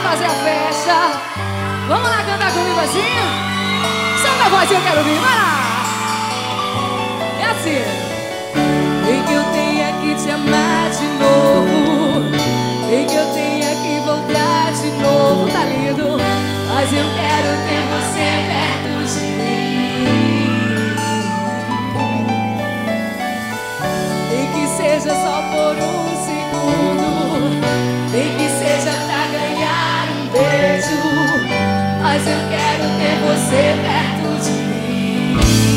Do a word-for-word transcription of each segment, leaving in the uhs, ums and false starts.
fazer a festa. Vamos lá cantar comigo assim? Solta a voz, eu quero ouvir, vai lá. É assim. E que eu tenha que te amar de novo, e que eu tenha que voltar de novo, tá lindo. Mas eu quero ter você perto de mim, e que seja só por um segundo, e que seja pra ganhar um beijo. Mas eu quero ter você perto de mim.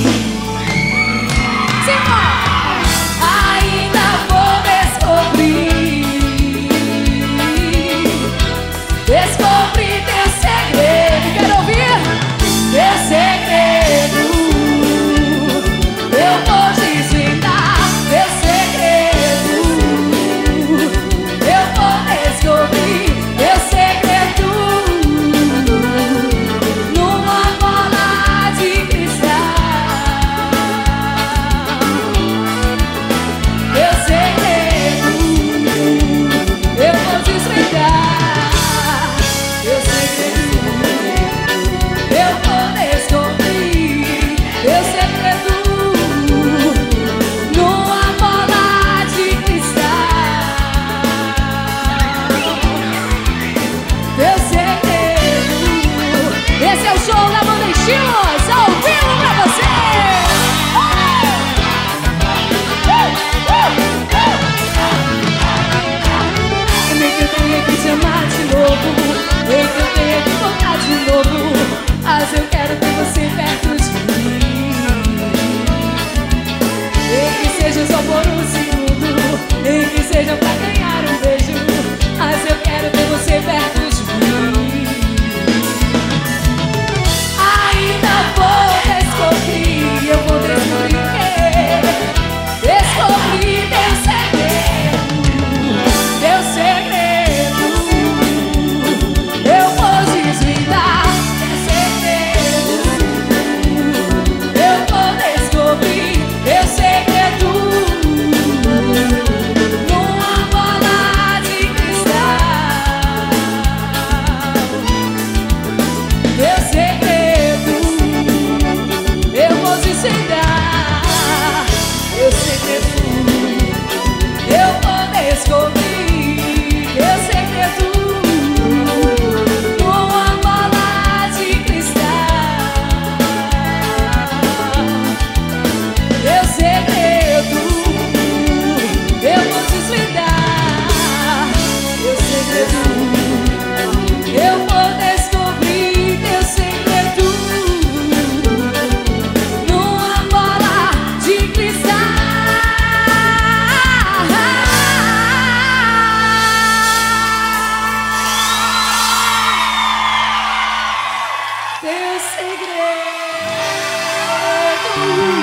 Simbora! Ainda vou descobrir, descobrir teu segredo. Quero ouvir? Teu segredo. Eu vou desvendar teu segredo. Eu vou descobrir teu segredo numa bola de cristal. Teu segredo eu vou desvendar. Teu segredo eu vou descobrir. Teu segredo numa bola de cristal. Teu segredo. Esse é o show da Banda Estilos, ao vivo pra você. Nem que eu tenha que te amar de novo, nem que eu tenha que voltar de novo, mas eu quero ter você perto de mim. Nem que seja só por um segundo, nem que seja pra ganhar um beijo, mas eu quero ter você perto de mim. Ainda vou descobrir, eu vou descobrir, descobrir teu segredo, teu segredo. Eu vou desvendar teu segredo. Eu vou descobrir teu segredo numa bola de cristal. Teu segredo eu vou desvendar. Teu segredo eu vou descobrir. Teu segredo numa bola de cristal. Teu segredo eu vou desvendar. Teu segredo eu vou descobrir. Teu segredo numa bola de cristal. Teu segredo.